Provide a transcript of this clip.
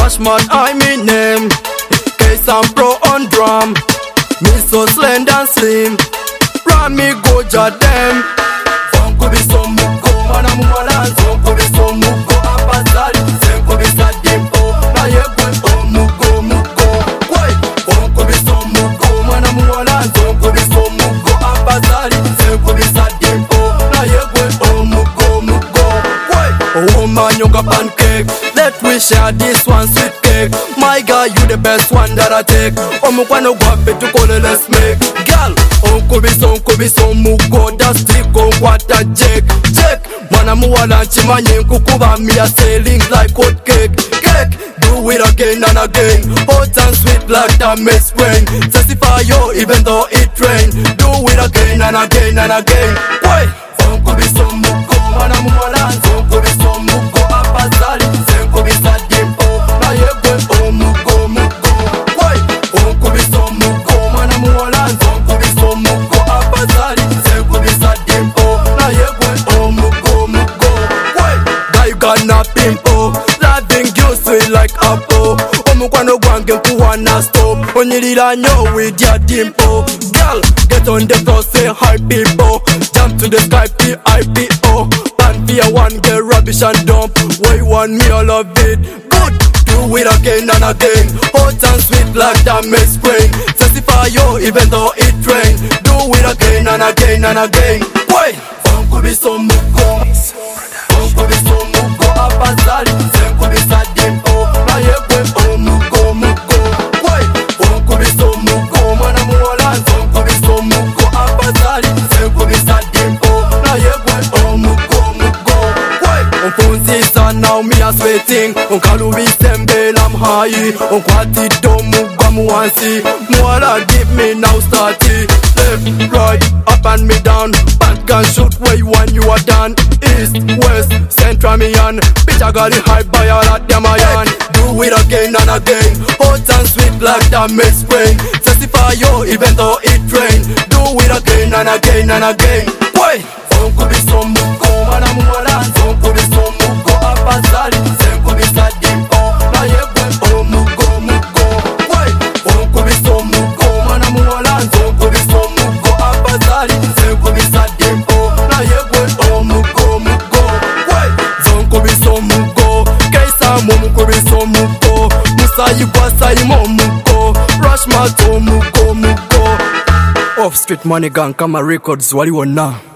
Rushman, I mean name. Case I'm pro on drum. Me so slender and slim. Ram me go jadem. Zonko be so muko, mana muwala. Zonko be so muko, apasali. Zenko be sa dimpo, na yekwe o muko muko. Why? Zonko be so muko, mana muwala. Zonko be so muko, apasali. Zenko be sa dimpo, na yekwe o muko muko. Why? Oh woman, you got pancake. Let we share this one sweet cake. My girl, you the best one that I take. Omukwano gwape tukole let's make. Girl, onkubi so mugo da stick on what a check. Mwana muwala nchimanye nkukuba me a selling like hot cake. Do it again and again. Hot and sweet like that May spring. Testify yo even though it rain. Do it again and again and again. Why? Onkubi so mugo, mwana muwala. Onkubi so mugo apasali. Zenkubi sa dimpo, na yekwe o mugo mugo. Why? Onkubi so mugo, mwana muwala. Onkubi so mugo apasali. Zenkubi sa dimpo, na yekwe o mugo mugo. Why? Guy you got na pimpo, loving you sweet like apple. Omukwano gwange nkuwana stop. Onyirira nyo with your dimpo. Girl, get on the floor, say hi people. Jump to the sky, P-I-P-O. Pan for one, get rubbish and dump. Why you want me, I love it. Good, do it again and again. Hot and sweet like that May spring. Testify yo, even though it rain. Do it again and again and again. Why? Zonko be so mugo. Zonko be so mugo. Apasali, zenko be sa dimpo. Na yekwe o mugo mugo. Why? Zonko be so mugo. Mana muwala. Zonko be so mugo. Apasali, zenko be sa dimpo. Na yekwe o mugo mugo. Why? Onfunzisa now me a sweating. Onkalubi sembe I'm high. Onkwati do mugwa muwansi. Muwala give me now start it. Left, right, up and me down. Bad gun shoot where you want, you are done. East, west, central me on. Bitch I got it high by all of them I on. Do it again and again. Hot and sweet like that May spring. Testify yo even though it rain. Do it again and again and again. Why? Zonko be so mugo, mana muwala. Zonko be so mugo, apasali. Zenko be sa dimpo, na yekwe o mugo mugo. Why? Zonko be so mugo, mana muwala. Zonko be so mugo, apasali. Zenko be sa dimpo, na yekwe o mugo mugo. Why? Zonko be so mugo, kaisa momuko be so mugo. Musayi kwasayi momugo, Rushman to mugo mugo. Off street money gang kama records wali wana.